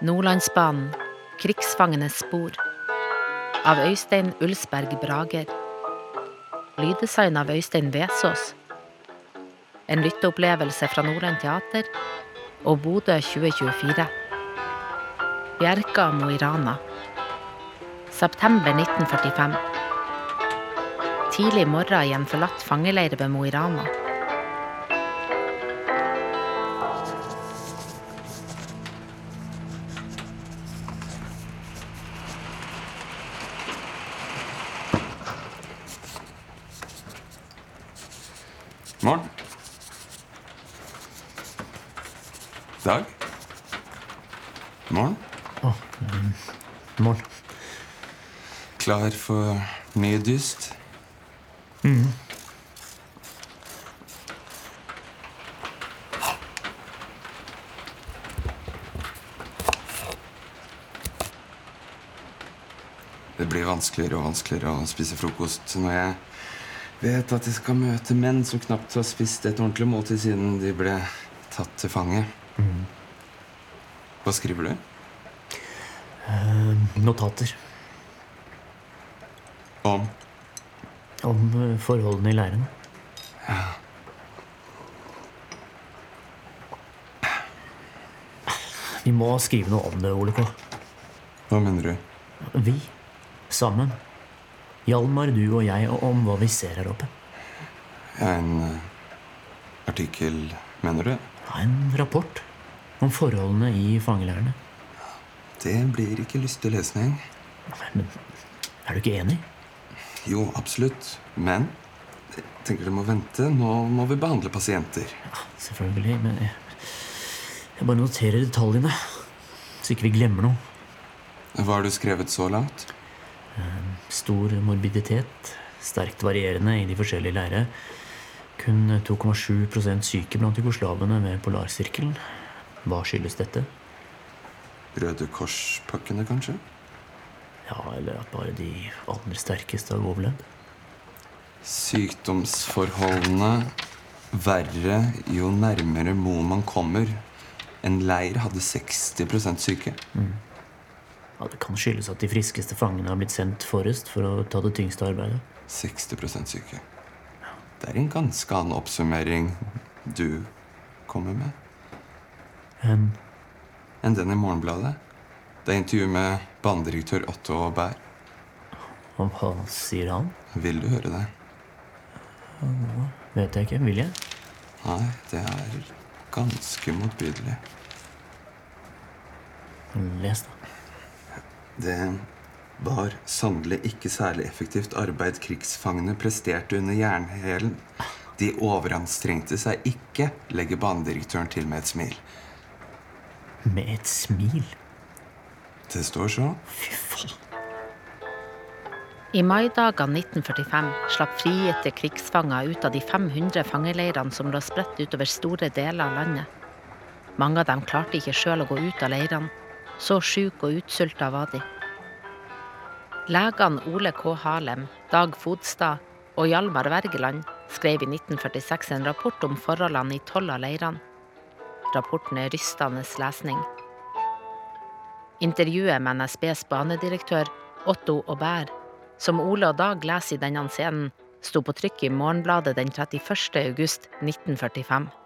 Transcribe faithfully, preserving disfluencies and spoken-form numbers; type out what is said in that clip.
Nordlandsbanen, krigsfangenes spor, av Øystein Ulsberg Brager. Lyddesign av Øystein Vesås. En lytteopplevelse fra Nordland Teater og Bodø tjue tjuefire. Bjerka Mo i Rana. September nitten førtifem. Tidlig morgen i en forlatt fangeleir ved Mo i Rana. Morgen. Dag. Morgen. Åh, um, morgen. Klar for ny dyst? Mhm. Det blir vanskeligere og vanskeligere å spise frokost når jeg vet at jeg skal møte menn som knapt har spist et ordentlig måltid siden de ble tatt til fange. Mhm. Hva skriver du? Eh, notater Om? om eh, forholdene i leiren. Vi må skrive noe om det, Ole K. Hva mener du? Vi, sammen. Hjalmar, du og jeg, og om hva vi ser her oppe. Ja, en eh, artikkel, mener du? Ja, en rapport om forholdene i fangeleirene. Det blir ikke lystig lesning. Men er du ikke enig? Jo, absolutt. Men jeg tenker det må vente. Nå må vi behandle pasienter. Ja, selvfølgelig, men jeg, jeg bare noterer detaljene, så ikke vi glemmer noe. Hva har du skrevet så langt? Stor morbiditet, sterkt varierende i de forskjellige leire. Kun to komma sju prosent syke blant jugoslavene ved Polarsirkelen. Hva skyldes dette? Røde korspakkene, kanskje? Ja, eller at bare de aller sterkeste har overlevd. Sykdomsforholdene verre jo nærmere Mo man kommer. En leir hadde seksti prosent syke. Ja, det kan skyldes at de friskeste fangene har blitt sendt forrest for å ta det tyngste arbeidet. seksti prosent syke. Det er en ganske annen oppsummering du kommer med En, enn den i Morgenbladet. Det er intervju med bandedirektør Otto Bær. og hva sier han? Vil du høre det? Vet jeg ikke, vil jeg? Nei, det er ganske motbydelig. Les da. Det var sannelig ikke særlig effektivt arbeid krigsfangene presterte under jernhælen. De overanstrengte seg ikke, legger banedirektøren til med et smil. Med et smil. Det står så. Fy faen. I maidagene nitten førtifem slapp frigitte krigsfanger ut av de fem hundre fangeleirene som lå spredt utover store deler av landet. Mange av dem klarte ikke selv å gå ut av leirene. Så syk og utsulta var de. Legene Ole K. Harlem, Dag Fodstad og Hjalmar Wergeland skrev i nitten førtiseks en rapport om forholdene i tolv av leirene. Rapporten er rystende lesning. Intervjuet med N S B's banedirektør Otto Bær, som Ole og Dag leser i denne scenen, sto på trykk i Morgenbladet den trettiførste august nitten førtifem.